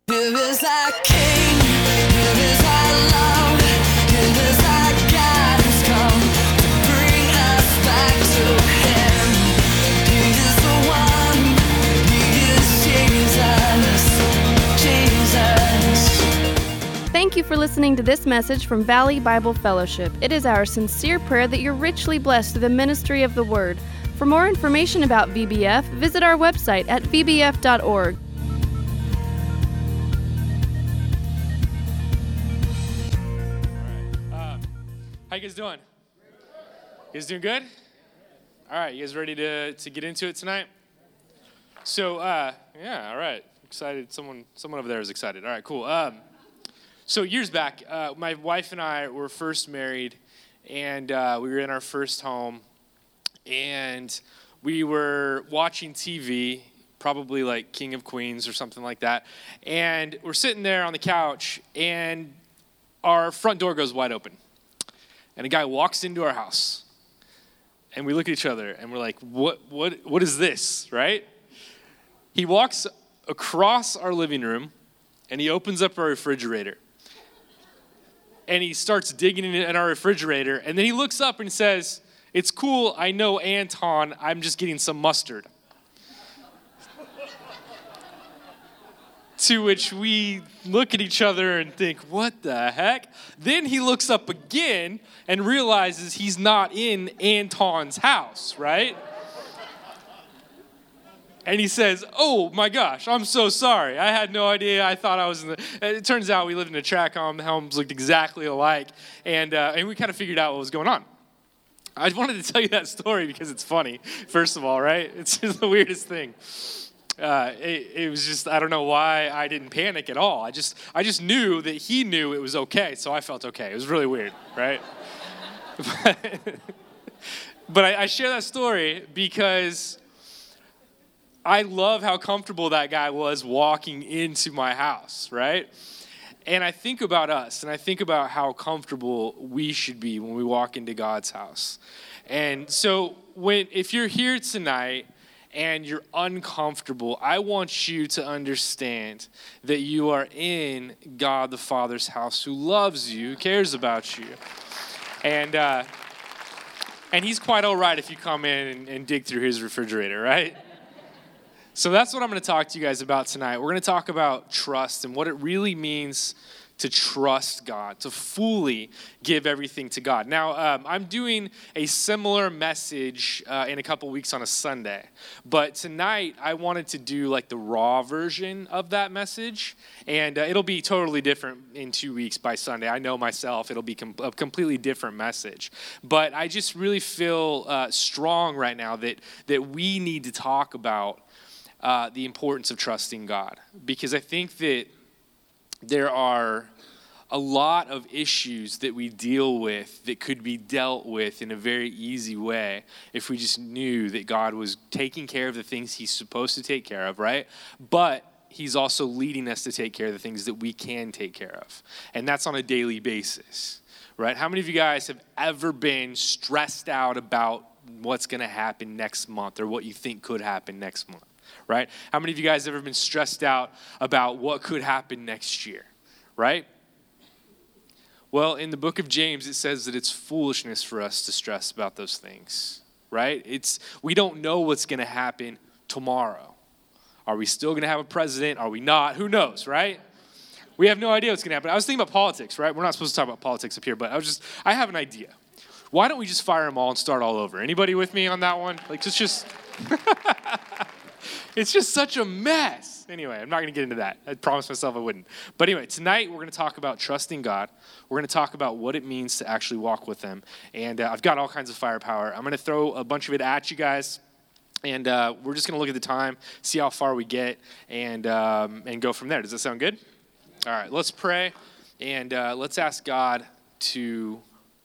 Here is our King, here is our love, here is our God who's come to bring us back to Him. He is the one, He is Jesus. Thank you for listening to this message from Valley Bible Fellowship. It is our sincere prayer that you're richly blessed through the ministry of the Word. For more information about VBF, visit our website at vbf.org. How you guys doing? You guys doing good? All right, you guys ready to get into it tonight? So, yeah, all right. Excited. Someone over there is excited. All right, cool. So years back, my wife and I were first married, and we were in our first home, and we were watching TV, probably like King of Queens or something like that, and we're sitting there on the couch, and our front door goes wide open. And a guy walks into our house, and we look at each other, and we're like, what is this, right? He walks across our living room, and he opens up our refrigerator. And he starts digging in our refrigerator, and then he looks up and says, "It's cool, I know Anton, I'm just getting some mustard." To which we look at each other and think, what the heck? Then he looks up again and realizes he's not in Anton's house, right? And he says, "Oh my gosh, I'm so sorry. I had no idea. I thought I was in the..." It turns out we lived in a tract home. The homes looked exactly alike. And we kind of figured out what was going on. I wanted to tell you that story because it's funny, first of all, right? It's just the weirdest thing. It was just, I don't know why I didn't panic at all. I just knew that he knew it was okay, so I felt okay. It was really weird, right? But I share that story because I love how comfortable that guy was walking into my house, right? And I think about us, and I think about how comfortable we should be when we walk into God's house. And so if you're here tonight, and you're uncomfortable, I want you to understand that you are in God the Father's house who loves you, who cares about you. And he's quite all right if you come in and dig through his refrigerator, right? So that's what I'm going to talk to you guys about tonight. We're going to talk about trust and what it really means to trust God, to fully give everything to God. Now, I'm doing a similar message in a couple weeks on a Sunday, but tonight I wanted to do like the raw version of that message, and it'll be totally different in 2 weeks by Sunday. I know myself, it'll be a completely different message, but I just really feel strong right now that we need to talk about the importance of trusting God, because I think that there are a lot of issues that we deal with that could be dealt with in a very easy way if we just knew that God was taking care of the things he's supposed to take care of, right? But he's also leading us to take care of the things that we can take care of. And that's on a daily basis, right? How many of you guys have ever been stressed out about what's going to happen next month or what you think could happen next month? Right? How many of you guys have ever been stressed out about what could happen next year? Right? Well, in the book of James, it says that it's foolishness for us to stress about those things. Right? We don't know what's going to happen tomorrow. Are we still going to have a president? Are we not? Who knows, right? We have no idea what's going to happen. I was thinking about politics, right? We're not supposed to talk about politics up here, but I have an idea. Why don't we just fire them all and start all over? Anybody with me on that one? Like, it's just... It's just such a mess. Anyway, I'm not going to get into that. I promised myself I wouldn't. But anyway, tonight we're going to talk about trusting God. We're going to talk about what it means to actually walk with him. And I've got all kinds of firepower. I'm going to throw a bunch of it at you guys. And we're just going to look at the time, see how far we get, and go from there. Does that sound good? All right, let's pray. And let's ask God to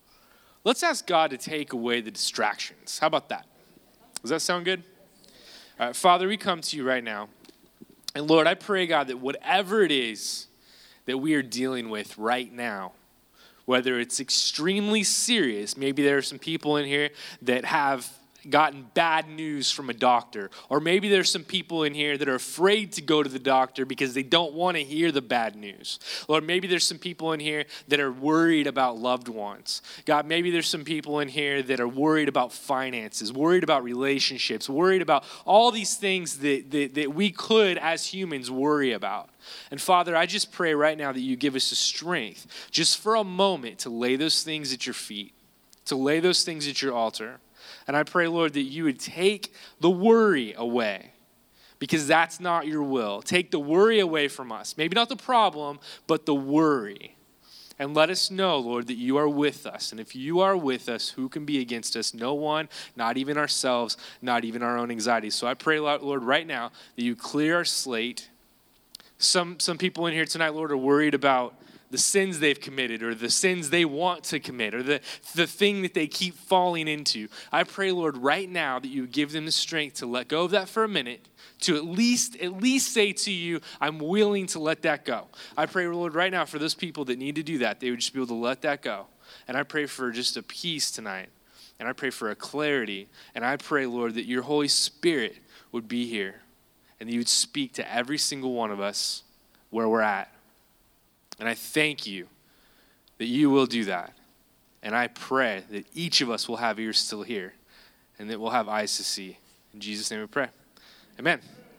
take away the distractions. How about that? Does that sound good? All right, Father, we come to you right now. And Lord, I pray, God, that whatever it is that we are dealing with right now, whether it's extremely serious, maybe there are some people in here that have gotten bad news from a doctor. Or maybe there's some people in here that are afraid to go to the doctor because they don't want to hear the bad news. Lord, maybe there's some people in here that are worried about loved ones. God, maybe there's some people in here that are worried about finances, worried about relationships, worried about all these things that we could as humans worry about. And Father, I just pray right now that you give us the strength just for a moment to lay those things at your feet, to lay those things at your altar. And I pray, Lord, that you would take the worry away, because that's not your will. Take the worry away from us. Maybe not the problem, but the worry. And let us know, Lord, that you are with us. And if you are with us, who can be against us? No one, not even ourselves, not even our own anxiety. So I pray, Lord, right now that you clear our slate. Some people in here tonight, Lord, are worried about the sins they've committed or the sins they want to commit or the thing that they keep falling into. I pray, Lord, right now that you give them the strength to let go of that for a minute, to at least say to you, I'm willing to let that go. I pray, Lord, right now for those people that need to do that, they would just be able to let that go. And I pray for just a peace tonight. And I pray for a clarity. And I pray, Lord, that your Holy Spirit would be here and that you would speak to every single one of us where we're at. And I thank you that you will do that. And I pray that each of us will have ears to hear and that we'll have eyes to see. In Jesus' name we pray. Amen.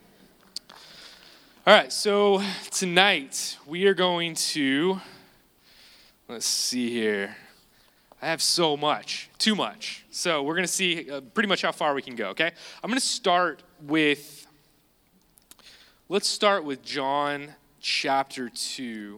All right, so tonight we are going to, let's see here. I have so much, too much. So we're going to see pretty much how far we can go, okay? I'm going to start with, let's start with John chapter 2.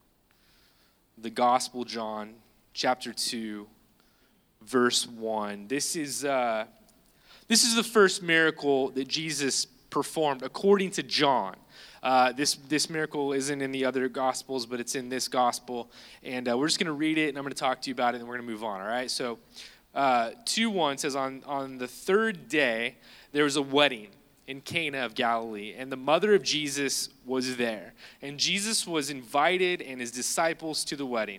The Gospel John, chapter 2, verse 1. This is the first miracle that Jesus performed according to John. This miracle isn't in the other Gospels, but it's in this Gospel. And we're just going to read it, and I'm going to talk to you about it, and we're going to move on, all right? So 2:1 says, on the third day, there was a wedding in Cana of Galilee, and the mother of Jesus was there. And Jesus was invited and his disciples to the wedding.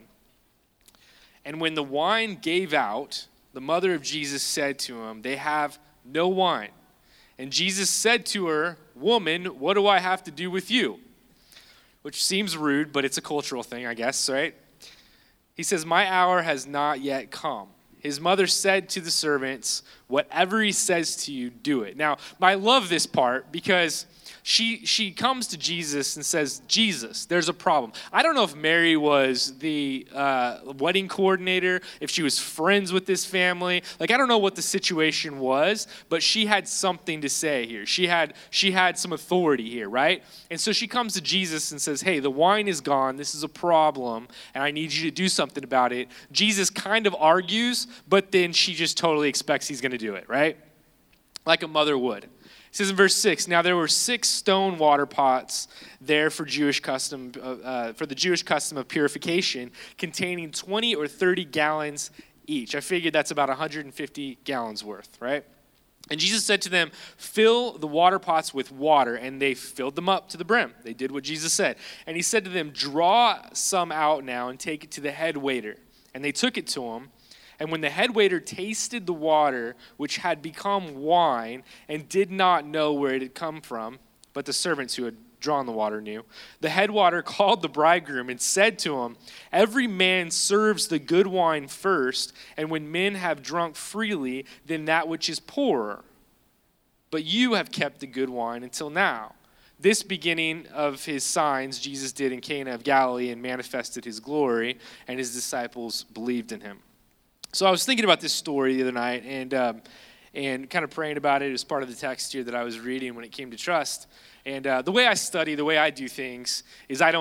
And when the wine gave out, the mother of Jesus said to him, they have no wine. And Jesus said to her, woman, what do I have to do with you? Which seems rude, but it's a cultural thing, I guess, right? He says, my hour has not yet come. His mother said to the servants, whatever he says to you, do it. Now, I love this part because she comes to Jesus and says, Jesus, there's a problem. I don't know if Mary was the wedding coordinator, if she was friends with this family. Like, I don't know what the situation was, but she had something to say here. She had some authority here, right? And so she comes to Jesus and says, hey, the wine is gone. This is a problem, and I need you to do something about it. Jesus kind of argues, but then she just totally expects he's going to do it, right? Like a mother would. It says in verse 6, now there were 6 stone water pots there for Jewish custom, for the Jewish custom of purification, containing 20 or 30 gallons each. I figured that's about 150 gallons worth, right? And Jesus said to them, fill the water pots with water, and they filled them up to the brim. They did what Jesus said. And he said to them, draw some out now and take it to the head waiter. And they took it to him. And when the head waiter tasted the water, which had become wine, and did not know where it had come from, but the servants who had drawn the water knew, the head waiter called the bridegroom and said to him, every man serves the good wine first, and when men have drunk freely, then that which is poorer. But you have kept the good wine until now. This beginning of his signs Jesus did in Cana of Galilee and manifested his glory, and his disciples believed in him. So I was thinking about this story the other night and kind of praying about it as part of the text here that I was reading when it came to trust. And the way I study, the way I do things is I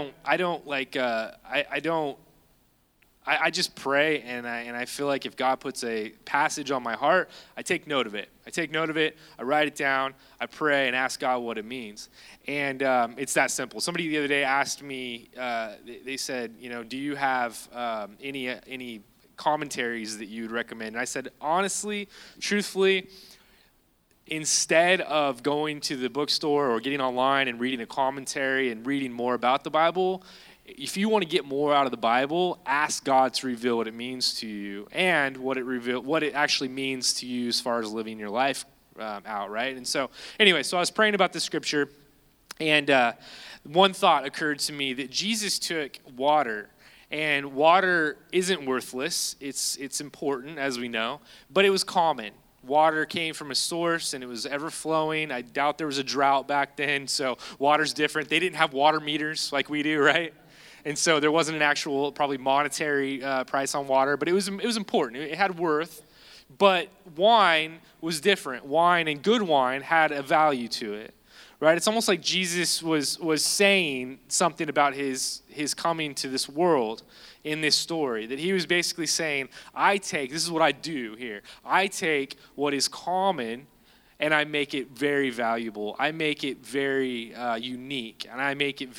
just pray and I feel like if God puts a passage on my heart, I take note of it. I write it down, I pray and ask God what it means. And it's that simple. Somebody the other day asked me, they said, do you have any commentaries that you'd recommend? And I said, honestly, truthfully, instead of going to the bookstore or getting online and reading a commentary and reading more about the Bible, if you want to get more out of the Bible, ask God to reveal what it means to you and what it actually means to you as far as living your life out, right? And so, anyway, so I was praying about this scripture, and one thought occurred to me that Jesus took water, and water isn't worthless. It's important, as we know, but it was common. Water came from a source, and it was ever-flowing. I doubt there was a drought back then, so water's different. They didn't have water meters like we do, right? And so there wasn't an actual, probably monetary price on water, but it was important. It had worth. But wine was different. Wine, and good wine, had a value to it, right? It's almost like Jesus was saying something about his coming to this world in this story, that he was basically saying, this is what I do here. I take what is common and I make it very valuable. I make it very unique, and I make it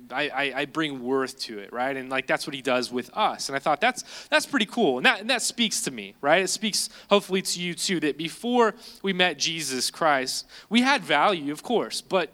I bring worth to it, right? And like that's what he does with us. And I thought that's pretty cool, and that speaks to me, right? It speaks hopefully to you too, that before we met Jesus Christ, we had value, of course, but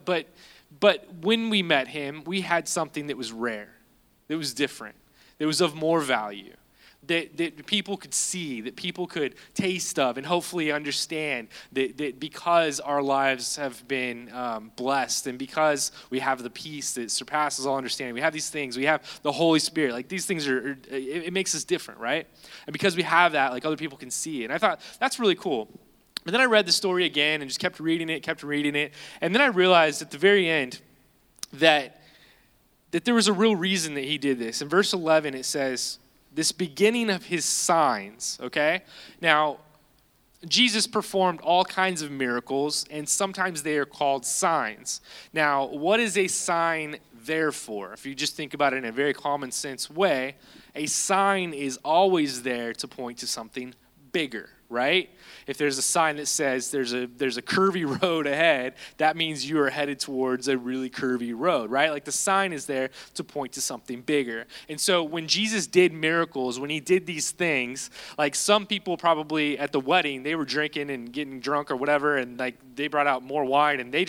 when we met him, we had something that was rare, that was different, that was of more value. That people could see, that people could taste of, and hopefully understand that because our lives have been blessed, and because we have the peace that surpasses all understanding, we have these things, we have the Holy Spirit, like these things it makes us different, right? And because we have that, like other people can see it. And I thought, that's really cool. But then I read the story again and just kept reading it, and then I realized at the very end that there was a real reason that he did this. In verse 11, it says, this beginning of his signs, okay? Now, Jesus performed all kinds of miracles, and sometimes they are called signs. Now, what is a sign there for? If you just think about it in a very common sense way, a sign is always there to point to something bigger, right? If there's a sign that says there's a curvy road ahead, that means you are headed towards a really curvy road, right? Like the sign is there to point to something bigger. And so when Jesus did miracles, when he did these things, like some people probably at the wedding, they were drinking and getting drunk or whatever, and like they brought out more wine, and they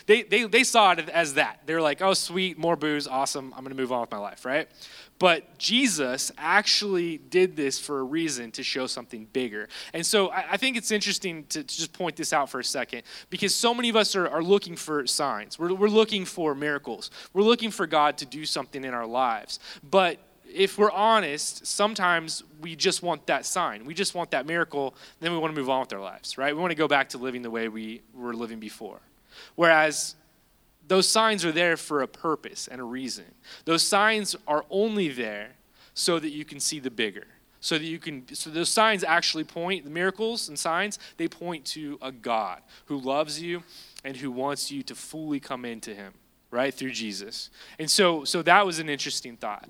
saw it as that. They were like, oh, sweet, more booze, awesome, I'm going to move on with my life, right? But Jesus actually did this for a reason, to show something bigger. And so I think it's interesting to just point this out for a second, because so many of us are looking for signs. We're looking for miracles. We're looking for God to do something in our lives. But if we're honest, sometimes we just want that sign. We just want that miracle, then we want to move on with our lives, right? We want to go back to living the way we were living before. Whereas those signs are there for a purpose and a reason. Those signs are only there so that you can see the bigger. So those signs actually point, the miracles and signs, they point to a God who loves you and who wants you to fully come into him, right, through Jesus. And so that was an interesting thought.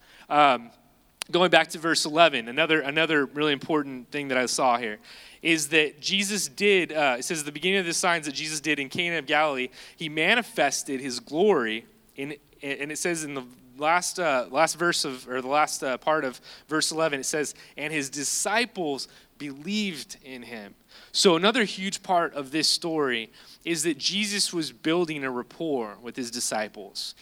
Going back to verse 11, another really important thing that I saw here is that Jesus did, it says at the beginning of the signs that Jesus did in Cana of Galilee, he manifested his glory, and it says in the last verse of, or the last part of verse 11, it says, and his disciples believed in him. So another huge part of this story is that Jesus was building a rapport with his disciples.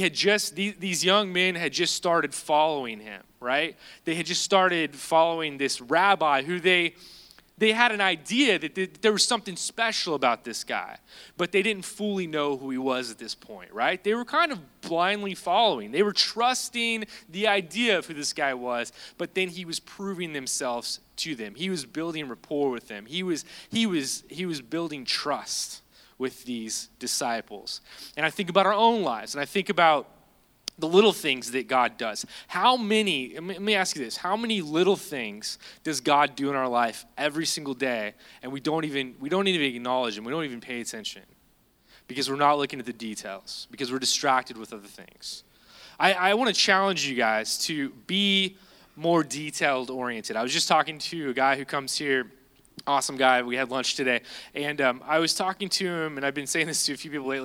These young men had just started following him, right? They had just started following this rabbi who they had an idea that there was something special about this guy, but they didn't fully know who he was at this point, right? They were kind of blindly following. They were trusting the idea of who this guy was, but then he was proving themselves to them. He was building rapport with them. He was building trust with these disciples. And I think about our own lives, and I think about the little things that God does. Let me ask you this, how many little things does God do in our life every single day, and we don't even acknowledge them, we don't even pay attention, because we're not looking at the details, because we're distracted with other things. I want to challenge you guys to be more detailed oriented. I was just talking to a guy who comes here, awesome guy. We had lunch today, and I was talking to him, and I've been saying this to a few people lately,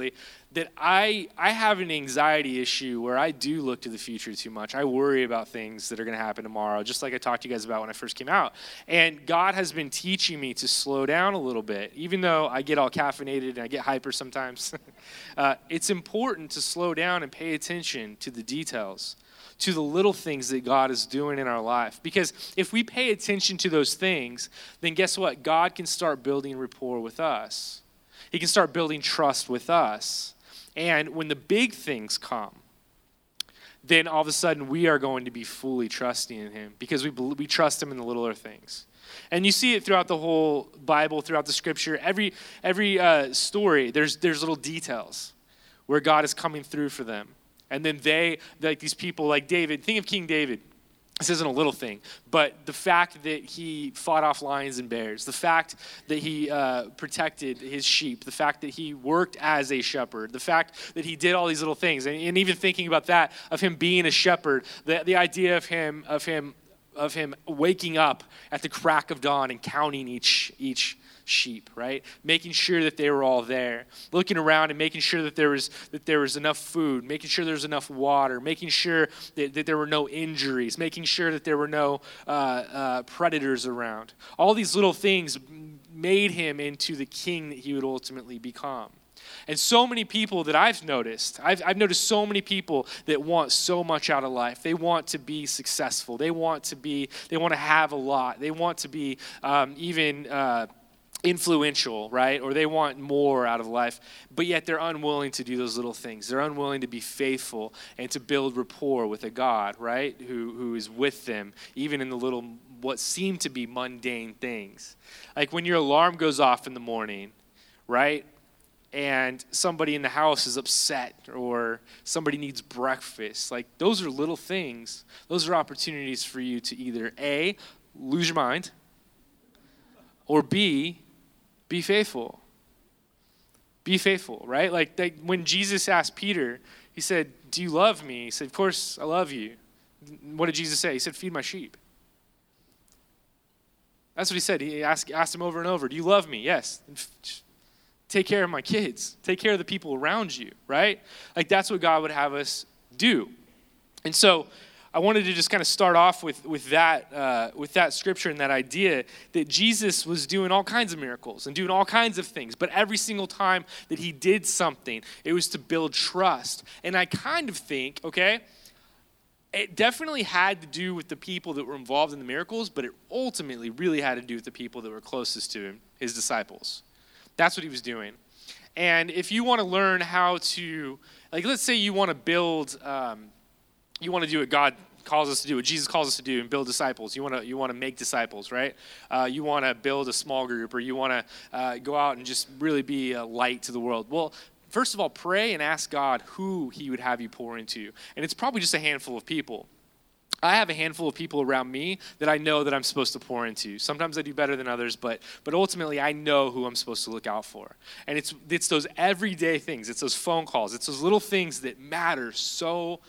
that I have an anxiety issue where I do look to the future too much. I worry about things that are going to happen tomorrow, just like I talked to you guys about when I first came out. And God has been teaching me to slow down a little bit. Even though I get all caffeinated and I get hyper sometimes, it's important to slow down and pay attention to the details, to the little things that God is doing in our life. Because if we pay attention to those things, then guess what? God can start building rapport with us. He can start building trust with us. And when the big things come, then all of a sudden we are going to be fully trusting in him because we trust him in the littler things. And you see it throughout the whole Bible, throughout the scripture. Every story, there's little details where God is coming through for them. And then these people like David, think of King David. This isn't a little thing, but the fact that he fought off lions and bears, the fact that he protected his sheep, the fact that he worked as a shepherd, the fact that he did all these little things, and even thinking about that, of him being a shepherd, the idea of him waking up at the crack of dawn and counting each sheep, right? Making sure that they were all there, looking around and making sure that there was enough food, making sure there was enough water, making sure that there were no injuries, making sure that there were no predators around. All these little things made him into the king that he would ultimately become. And so many people that I've noticed so many people that want so much out of life. They want to be successful. They want to have a lot. They want to be influential, right? Or they want more out of life, but yet they're unwilling to do those little things. They're unwilling to be faithful and to build rapport with a God, right? Who is with them, even in the little, what seem to be mundane things. Like when your alarm goes off in the morning, right? And somebody in the house is upset or somebody needs breakfast. Like those are little things. Those are opportunities for you to either A, lose your mind, or B, be faithful. Be faithful, right? Like when Jesus asked Peter, he said, "Do you love me?" He said, "Of course I love you." What did Jesus say? He said, "Feed my sheep." That's what he said. He asked him over and over, "Do you love me?" "Yes." Take care of my kids. Take care of the people around you, right? Like that's what God would have us do. And so I wanted to just kind of start off with that scripture and that idea that Jesus was doing all kinds of miracles and doing all kinds of things, but every single time that he did something, it was to build trust. And I kind of think, okay, it definitely had to do with the people that were involved in the miracles, but it ultimately really had to do with the people that were closest to him, his disciples. That's what he was doing. And if you want to learn how to, like, let's say you want to build, you want to do what God calls us to do, what Jesus calls us to do, and build disciples. You want to make disciples, right? You want to build a small group, or you want to go out and just really be a light to the world. Well, first of all, pray and ask God who he would have you pour into. And it's probably just a handful of people. I have a handful of people around me that I know that I'm supposed to pour into. Sometimes I do better than others, but ultimately I know who I'm supposed to look out for. And it's those everyday things. It's those phone calls. It's those little things that matter so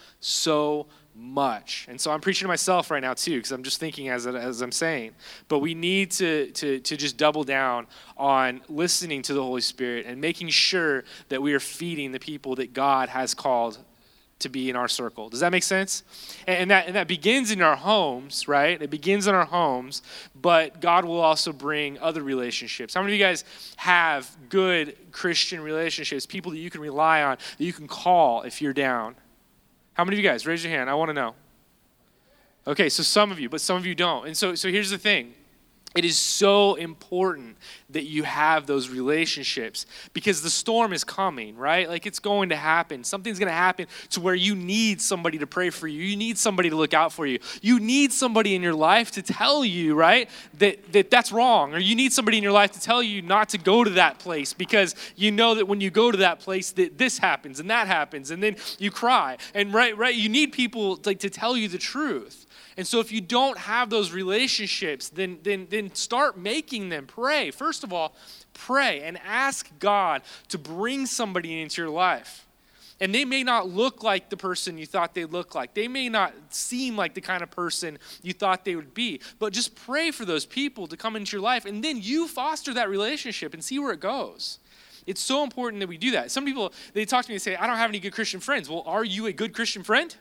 much. And so I'm preaching to myself right now too, because I'm just thinking as I'm saying. But we need to just double down on listening to the Holy Spirit and making sure that we are feeding the people that God has called to be in our circle. Does that make sense? And that begins in our homes, right? It begins in our homes, but God will also bring other relationships. How many of you guys have good Christian relationships, people that you can rely on, that you can call if you're down? How many of you guys? Raise your hand. I want to know. Okay, so some of you, but some of you don't. And so here's the thing. It is so important that you have those relationships because the storm is coming, right? Like it's going to happen. Something's going to happen to where you need somebody to pray for you. You need somebody to look out for you. You need somebody in your life to tell you, right, that that's wrong. Or you need somebody in your life to tell you not to go to that place because you know that when you go to that place that this happens and that happens and then you cry. And right, you need people like to tell you the truth. And so if you don't have those relationships, then start making them. Pray. First of all, pray and ask God to bring somebody into your life. And they may not look like the person you thought they'd look like. They may not seem like the kind of person you thought they would be. But just pray for those people to come into your life. And then you foster that relationship and see where it goes. it's so important that we do that. Some people, they talk to me and say, I don't have any good Christian friends. Well, are you a good Christian friend?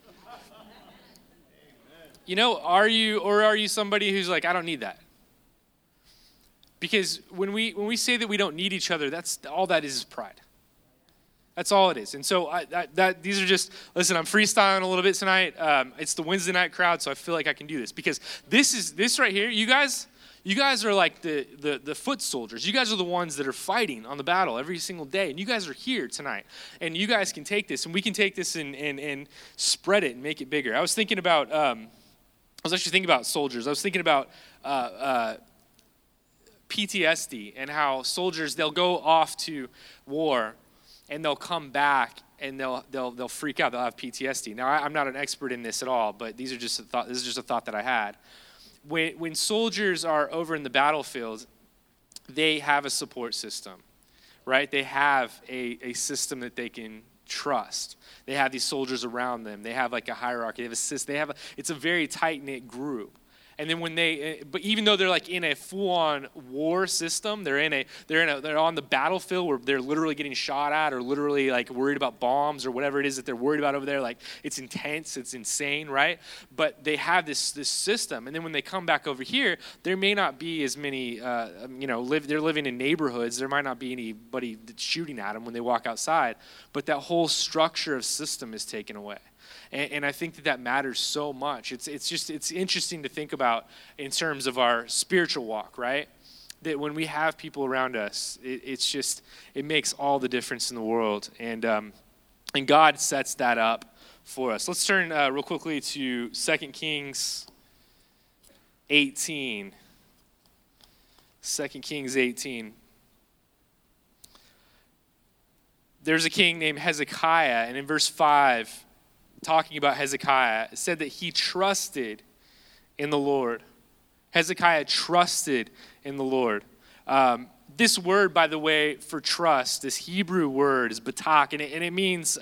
You know, are you somebody who's like, I don't need that? Because when we say that we don't need each other, that's all that is pride. That's all it is. And so these are just, listen, I'm freestyling a little bit tonight. It's the Wednesday night crowd, so I feel like I can do this. Because this right here, you guys are like the foot soldiers. You guys are the ones that are fighting on the battle every single day. And you guys are here tonight. And you guys can take this, and we can take this and spread it and make it bigger. I was thinking about, soldiers. I was thinking about PTSD and how soldiers, they'll go off to war and they'll come back and they'll freak out. They'll have PTSD. Now, I'm not an expert in this at all, but this is just a thought that I had. When soldiers are over in the battlefield, they have a support system, right? They have a system that they can trust. They have these soldiers around them. They have like a hierarchy. They have a system. It's a very tight-knit group. And then but even though they're like in a full-on war system, they're on the battlefield where they're literally getting shot at or literally like worried about bombs or whatever it is that they're worried about over there. Like it's intense, it's insane, right? But they have this system. And then when they come back over here, there may not be as many, they're living in neighborhoods. There might not be anybody that's shooting at them when they walk outside. But that whole structure of system is taken away. And I think that matters so much. It's interesting to think about in terms of our spiritual walk, right? That when we have people around us, it makes all the difference in the world. And God sets that up for us. Let's turn real quickly to 2 Kings 18. 2 Kings 18. There's a king named Hezekiah, and in verse 5, talking about Hezekiah, it said that he trusted in the Lord. Hezekiah trusted in the Lord. This word, by the way, for trust, this Hebrew word is batak, and it means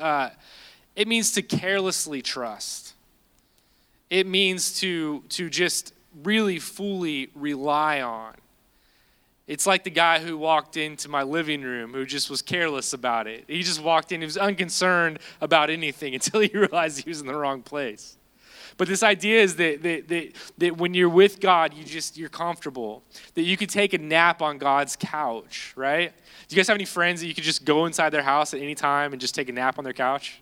to carelessly trust. It means to just really fully rely on. It's like the guy who walked into my living room who just was careless about it. He just walked in, he was unconcerned about anything until he realized he was in the wrong place. But this idea is that when you're with God, you're comfortable. That you could take a nap on God's couch, right? Do you guys have any friends that you could just go inside their house at any time and just take a nap on their couch?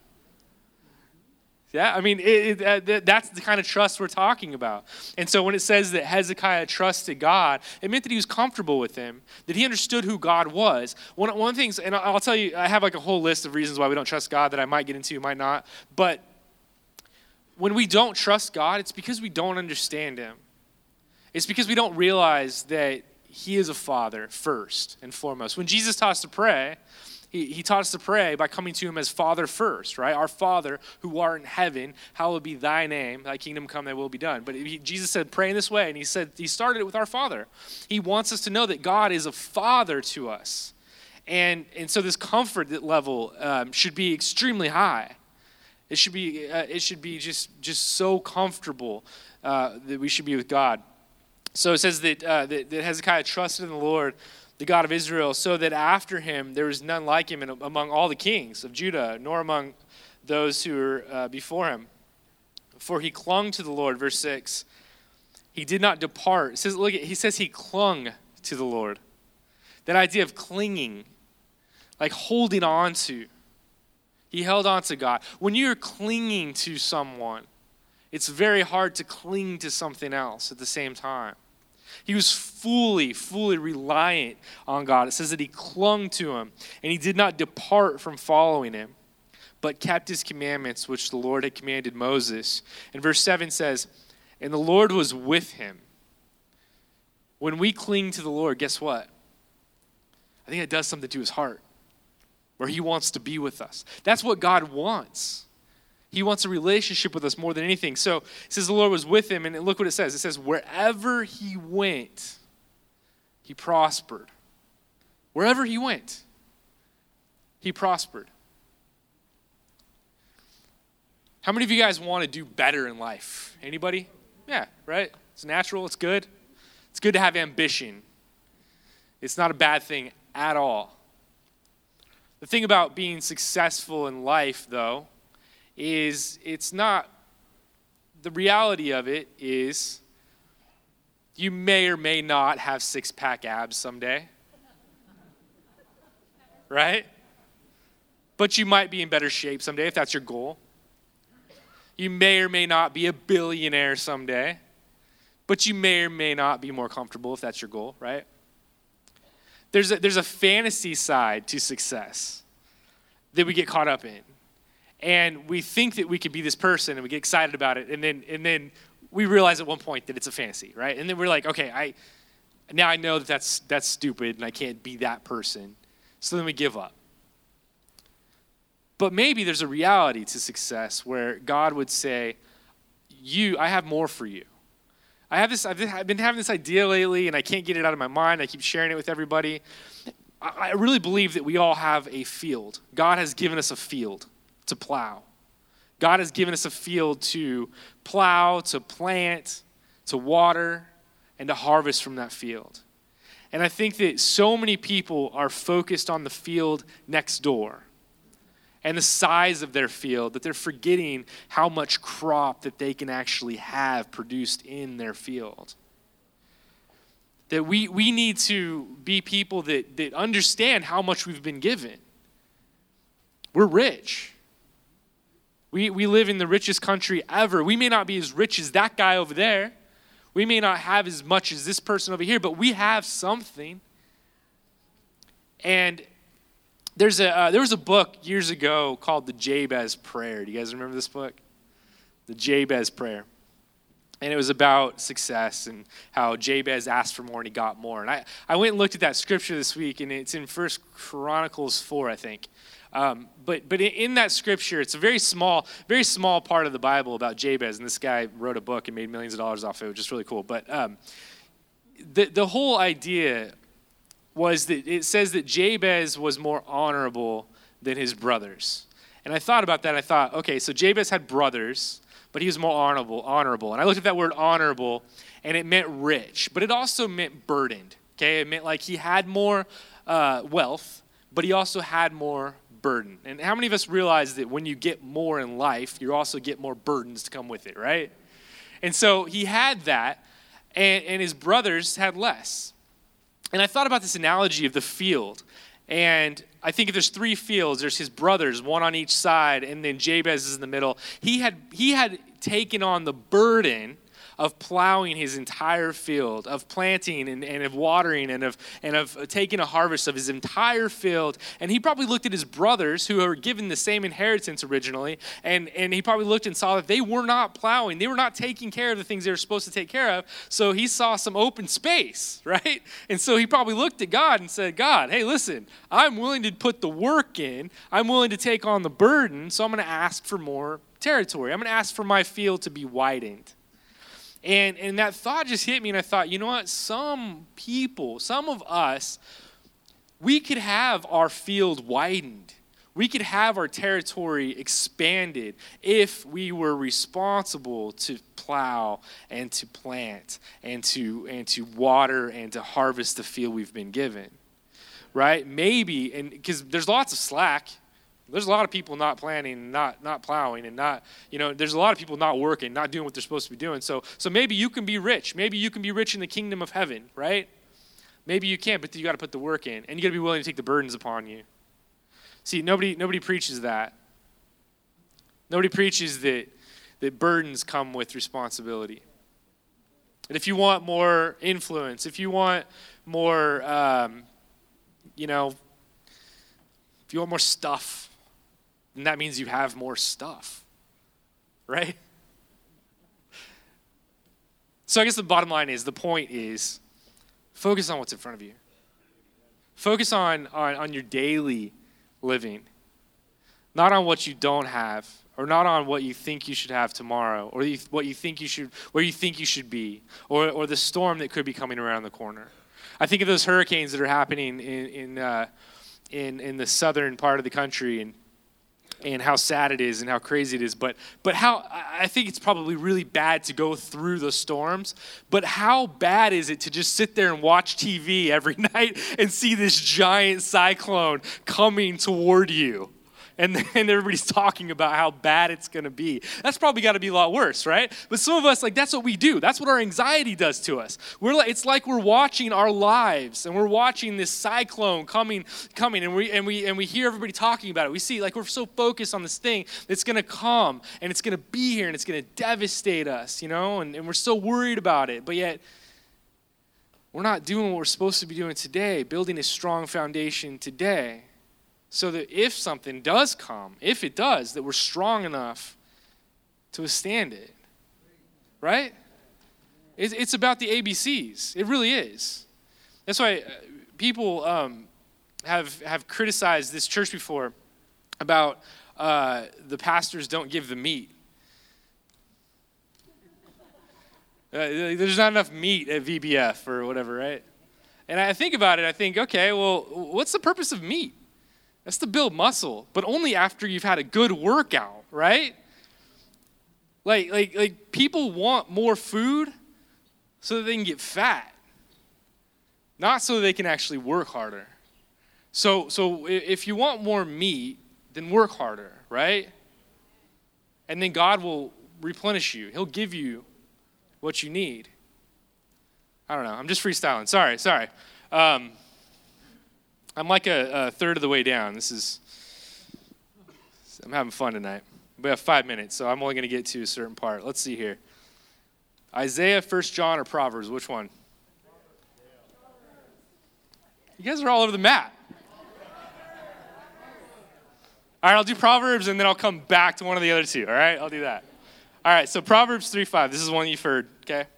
Yeah, I mean, that's the kind of trust we're talking about. And so when it says that Hezekiah trusted God, it meant that he was comfortable with him, that he understood who God was. One of the things, and I'll tell you, I have like a whole list of reasons why we don't trust God that I might get into, might not. But when we don't trust God, it's because we don't understand him. It's because we don't realize that he is a father first and foremost. When Jesus taught us to pray, He taught us to pray by coming to him as Father first, right? Our Father who art in heaven, hallowed be thy name, thy kingdom come, thy will be done. But Jesus said, pray in this way, and he started it with our Father. He wants us to know that God is a Father to us. And so this comfort level should be extremely high. It should be just so comfortable that we should be with God. So it says that Hezekiah trusted in the Lord, the God of Israel, so that after him there was none like him among all the kings of Judah, nor among those who were before him. For he clung to the Lord, verse 6. He did not depart. He says he clung to the Lord. That idea of clinging, like holding on to. He held on to God. When you're clinging to someone, it's very hard to cling to something else at the same time. He was fully reliant on God. It says that he clung to him, and he did not depart from following him, but kept his commandments, which the Lord had commanded Moses. And verse 7 says, and the Lord was with him. When we cling to the Lord, guess what? I think it does something to his heart, where he wants to be with us. That's what God wants. He wants a relationship with us more than anything. So it says the Lord was with him, and look what it says. It says, wherever he went, he prospered. Wherever he went, he prospered. How many of you guys want to do better in life? Anybody? Yeah, right? It's natural. It's good. It's good to have ambition. It's not a bad thing at all. The thing about being successful in life, though, is it's not, the reality of it is you may or may not have six-pack abs someday, right? But you might be in better shape someday if that's your goal. You may or may not be a billionaire someday, but you may or may not be more comfortable if that's your goal, right? There's a fantasy side to success that we get caught up in. And we think that we could be this person and we get excited about it, and then we realize at one point that it's a fantasy, right? And then we're like, okay, now I know that's stupid and I can't be that person. So then we give up. But maybe there's a reality to success where God would say, I have more for you. I've been having this idea lately and I can't get it out of my mind. I keep sharing it with everybody. I really believe that we all have a field. God has given us a field to plow. God has given us a field to plow, to plant, to water, and to harvest from that field. And I think that so many people are focused on the field next door and the size of their field that they're forgetting how much crop that they can actually have produced in their field. That we need to be people that understand how much we've been given. We're rich. We live in the richest country ever. We may not be as rich as that guy over there. We may not have as much as this person over here, but we have something. And there was a book years ago called The Jabez Prayer. Do you guys remember this book? The Jabez Prayer. And it was about success and how Jabez asked for more and he got more. And I went and looked at that scripture this week, and it's in 1 Chronicles 4, I think. But in that scripture, it's a very small part of the Bible about Jabez, and this guy wrote a book and made millions of dollars off of it, which is really cool. But the whole idea was that it says that Jabez was more honorable than his brothers. And I thought about that, and I thought, okay, so Jabez had brothers, but he was more honorable. And I looked at that word honorable, and it meant rich, but it also meant burdened. Okay, it meant like he had more wealth, but he also had more burden. And how many of us realize that when you get more in life, you also get more burdens to come with it, right? And so he had that, and his brothers had less. And I thought about this analogy of the field. And I think if there's three fields, there's his brothers, one on each side, and then Jabez is in the middle. He had taken on the burden of plowing his entire field, of planting and of watering and of taking a harvest of his entire field. And he probably looked at his brothers, who were given the same inheritance originally, and he probably looked and saw that they were not plowing. They were not taking care of the things they were supposed to take care of. So he saw some open space, right? And so he probably looked at God and said, God, hey, listen, I'm willing to put the work in. I'm willing to take on the burden, so I'm going to ask for more territory. I'm going to ask for my field to be widened. And that thought just hit me, and I thought, you know what? Some people, some of us, we could have our field widened. We could have our territory expanded if we were responsible to plow and to plant and to water and to harvest the field we've been given, right? Maybe, and because there's lots of slack. There's a lot of people not planting, not plowing, and not, there's a lot of people not working, not doing what they're supposed to be doing. So maybe you can be rich. Maybe you can be rich in the kingdom of heaven, right? Maybe you can, but you got to put the work in, and you got to be willing to take the burdens upon you. See, nobody preaches that. Nobody preaches that burdens come with responsibility. And if you want more influence, if you want more, if you want more stuff, then that means you have more stuff, right? So I guess the bottom line is, the point is, focus on what's in front of you. Focus on your daily living, not on what you don't have, or not on what you think you should have tomorrow, or where you think you should be, or the storm that could be coming around the corner. I think of those hurricanes that are happening in the southern part of the country, and and how sad it is and how crazy it is, but how I think it's probably really bad to go through the storms, but how bad is it to just sit there and watch TV every night and see this giant cyclone coming toward you? And then everybody's talking about how bad it's going to be. That's probably got to be a lot worse, right? But some of us, like, that's what we do. That's what our anxiety does to us. It's like we're watching our lives, and we're watching this cyclone coming, and we hear everybody talking about it. We see, like, we're so focused on this thing that's going to come, and it's going to be here, and it's going to devastate us, and we're so worried about it. But yet, we're not doing what we're supposed to be doing today, building a strong foundation today. So that if something does come, if it does, that we're strong enough to withstand it, right? It's about the ABCs. It really is. That's why people have criticized this church before about the pastors don't give the meat. There's not enough meat at VBF or whatever, right? And I think about it, I think, okay, well, what's the purpose of meat? That's to build muscle, but only after you've had a good workout, right? Like people want more food so that they can get fat, not so they can actually work harder. So if you want more meat, then work harder, right? And then God will replenish you. He'll give you what you need. I don't know. I'm just freestyling. Sorry. I'm like a third of the way down. I'm having fun tonight. We have 5 minutes, so I'm only going to get to a certain part. Let's see here. Isaiah, 1 John, or Proverbs? Which one? You guys are all over the map. All right, I'll do Proverbs, and then I'll come back to one of the other two, all right? I'll do that. All right, so Proverbs 3:5. This is one you've heard, okay?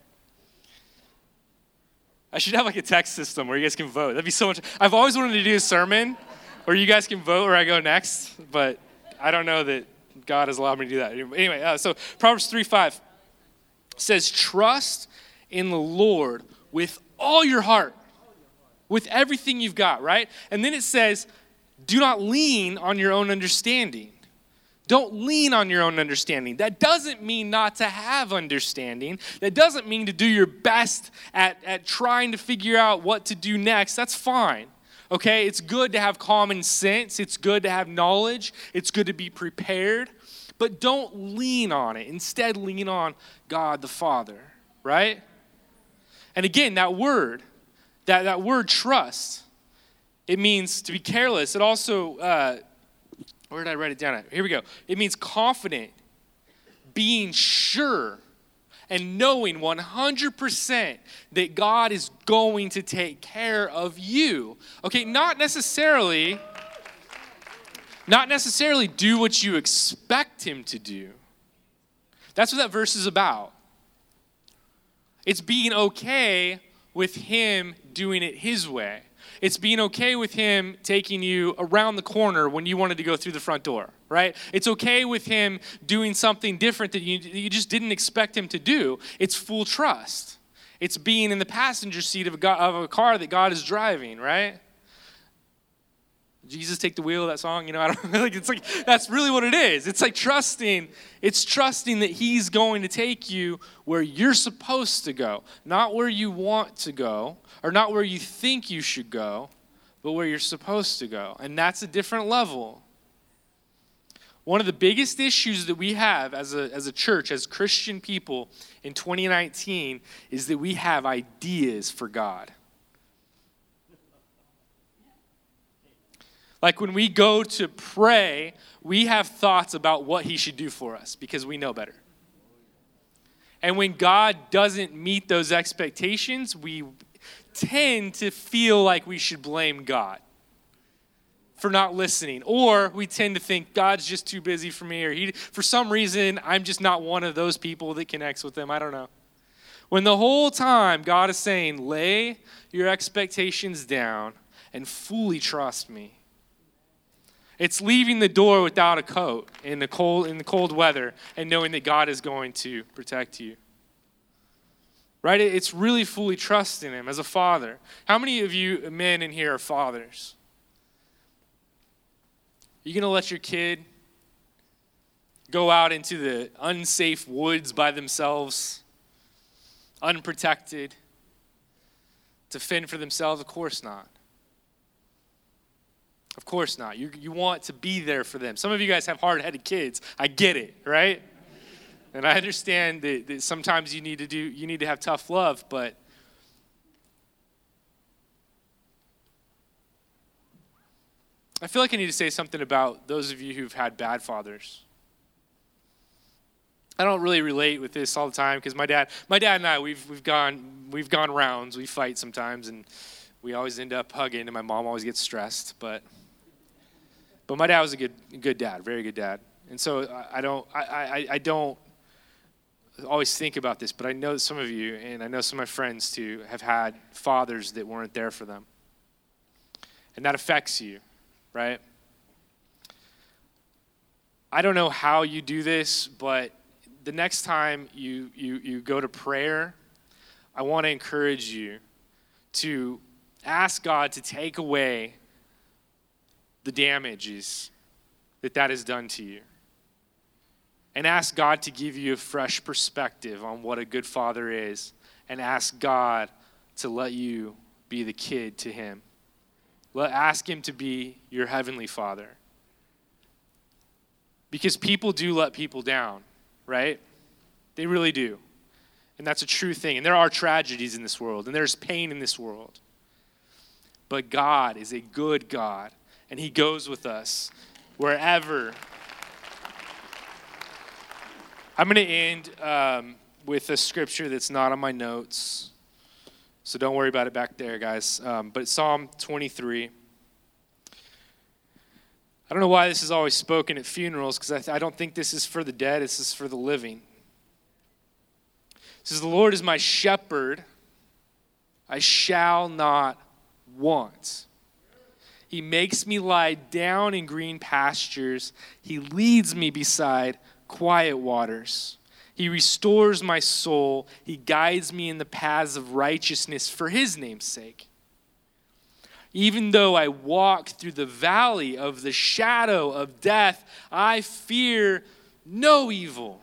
I should have like a text system where you guys can vote. That'd be so much. I've always wanted to do a sermon where you guys can vote where I go next, but I don't know that God has allowed me to do that. Anyway, so Proverbs 3:5 says, trust in the Lord with all your heart, with everything you've got, right? And then it says, do not lean on your own understanding. Don't lean on your own understanding. That doesn't mean not to have understanding. That doesn't mean to do your best at trying to figure out what to do next. That's fine, okay? It's good to have common sense. It's good to have knowledge. It's good to be prepared. But don't lean on it. Instead, lean on God the Father, right? And again, that word trust, it means to be careless. It also... where did I write it down at? Here we go. It means confident, being sure, and knowing 100% that God is going to take care of you. Okay, not necessarily do what you expect him to do. That's what that verse is about. It's being okay with him doing it his way. It's being okay with him taking you around the corner when you wanted to go through the front door, right? It's okay with him doing something different that you just didn't expect him to do. It's full trust. It's being in the passenger seat of a car that God is driving, right? Jesus Take the Wheel, that song, I don't it's like that's really what it is. It's like trusting that he's going to take you where you're supposed to go, not where you want to go, or not where you think you should go, but where you're supposed to go. And that's a different level. One of the biggest issues that we have as a church, as Christian people in 2019, is that we have ideas for God. Like when we go to pray, we have thoughts about what he should do for us because we know better. And when God doesn't meet those expectations, we tend to feel like we should blame God for not listening. Or we tend to think God's just too busy for me, or for some reason, I'm just not one of those people that connects with him. I don't know. When the whole time God is saying, lay your expectations down and fully trust me. It's leaving the door without a coat in the cold weather and knowing that God is going to protect you. Right? It's really fully trusting him as a father. How many of you men in here are fathers? Are you going to let your kid go out into the unsafe woods by themselves, unprotected, to fend for themselves? Of course not. Of course not. You want to be there for them. Some of you guys have hard-headed kids. I get it, right? And I understand that sometimes you need to have tough love, but I feel like I need to say something about those of you who've had bad fathers. I don't really relate with this all the time because my dad and I we've gone rounds. We fight sometimes and we always end up hugging, and my mom always gets stressed. But my dad was a good dad, very good dad. And so I don't always think about this, but I know some of you, and I know some of my friends too, have had fathers that weren't there for them, and that affects you. Right? I don't know how you do this, but the next time you go to prayer, I want to encourage you to ask God to take away the damages that has done to you. And ask God to give you a fresh perspective on what a good father is. And ask God to let you be the kid to him. Ask him to be your heavenly Father. Because people do let people down, right? They really do. And that's a true thing. And there are tragedies in this world, and there's pain in this world. But God is a good God, and he goes with us wherever. I'm going to end with a scripture that's not on my notes. So don't worry about it back there, guys. But Psalm 23. I don't know why this is always spoken at funerals, because I don't think this is for the dead. This is for the living. It says, the Lord is my shepherd. I shall not want. He makes me lie down in green pastures. He leads me beside quiet waters. He restores my soul. He guides me in the paths of righteousness for his name's sake. Even though I walk through the valley of the shadow of death, I fear no evil.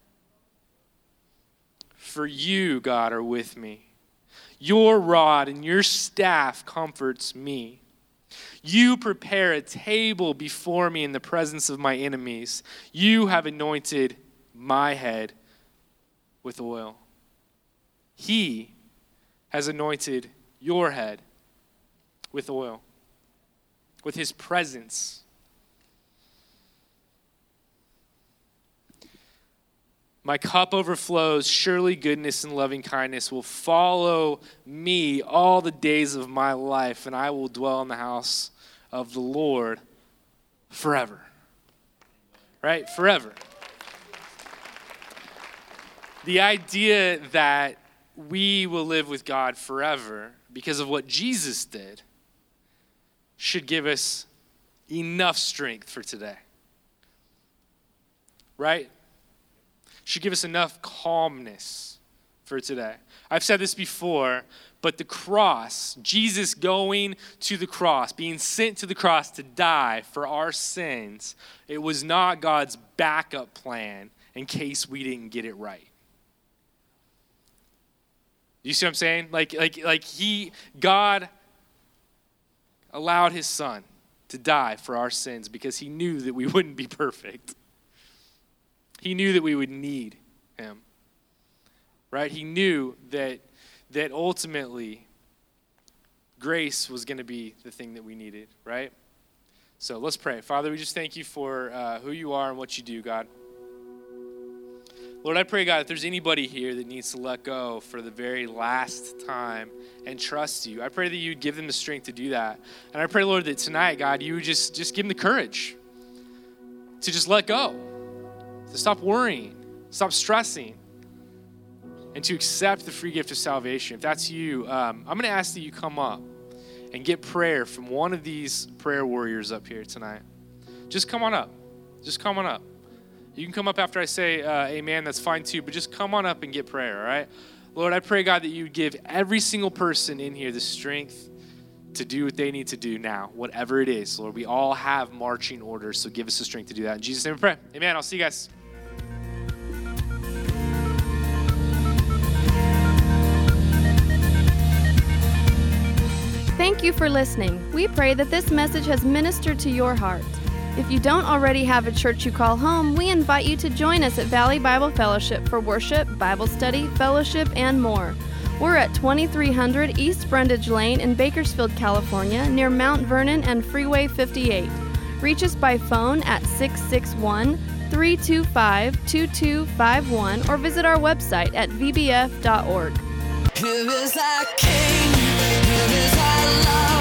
For you, God, are with me. Your rod and your staff comforts me. You prepare a table before me in the presence of my enemies. You have anointed my head with oil. He has anointed your head with oil, with his presence. My cup overflows. Surely goodness and loving kindness will follow me all the days of my life, and I will dwell in the house of the Lord forever. Right? Forever. The idea that we will live with God forever because of what Jesus did should give us enough strength for today. Right? Should give us enough calmness for today. I've said this before, but the cross, Jesus going to the cross, being sent to the cross to die for our sins, it was not God's backup plan in case we didn't get it right. You see what I'm saying? God allowed his son to die for our sins because he knew that we wouldn't be perfect. He knew that we would need him. Right? He knew that ultimately grace was going to be the thing that we needed, right? So let's pray. Father, we just thank you for who you are and what you do, God. Lord, I pray, God, if there's anybody here that needs to let go for the very last time and trust you, I pray that you'd give them the strength to do that. And I pray, Lord, that tonight, God, you would just give them the courage to just let go, to stop worrying, stop stressing, and to accept the free gift of salvation. If that's you, I'm going to ask that you come up and get prayer from one of these prayer warriors up here tonight. Just come on up. Just come on up. You can come up after I say amen. That's fine too. But just come on up and get prayer, all right? Lord, I pray, God, that you would give every single person in here the strength to do what they need to do now, whatever it is. Lord, we all have marching orders, so give us the strength to do that. In Jesus' name we pray. Amen. I'll see you guys. Thank you for listening. We pray that this message has ministered to your heart. If you don't already have a church you call home, we invite you to join us at Valley Bible Fellowship for worship, Bible study, fellowship, and more. We're at 2300 East Brundage Lane in Bakersfield, California, near Mount Vernon and Freeway 58. Reach us by phone at 661-325-2251 or visit our website at vbf.org. Here is our King, here is our love.